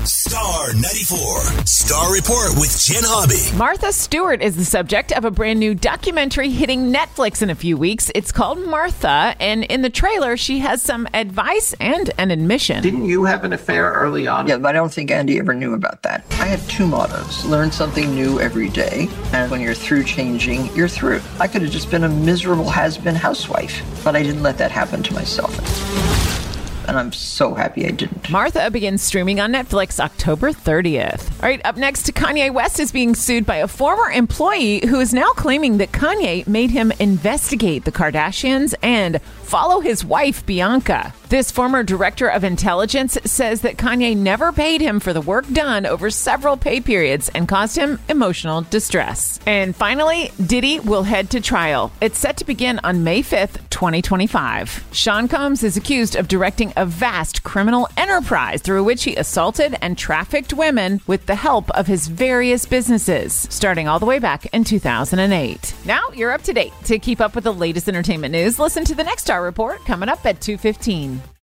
Star 94. Star Report with Jen Hobby. Martha Stewart is the subject of a brand new documentary hitting Netflix in a few weeks. It's called Martha, and in the trailer, she has some advice and an admission. Didn't you have an affair early on? Yeah, but I don't think Andy ever knew about that. I had two mottos. Learn something new every day, and when you're through changing, you're through. I could have just been a miserable has-been housewife, but I didn't let that happen to myself. And I'm so happy I didn't. Martha begins streaming on Netflix October 30th. All right, up next, Kanye West is being sued by a former employee who is now claiming that Kanye made him investigate the Kardashians and follow his wife, Bianca. This former director of intelligence says that Kanye never paid him for the work done over several pay periods and caused him emotional distress. And finally, Diddy will head to trial. It's set to begin on May 5th, 2025. Sean Combs is accused of directing a vast criminal enterprise through which he assaulted and trafficked women with the help of his various businesses, starting all the way back in 2008. Now you're up to date. To keep up with the latest entertainment news, listen to the next Star Report coming up at 2:15.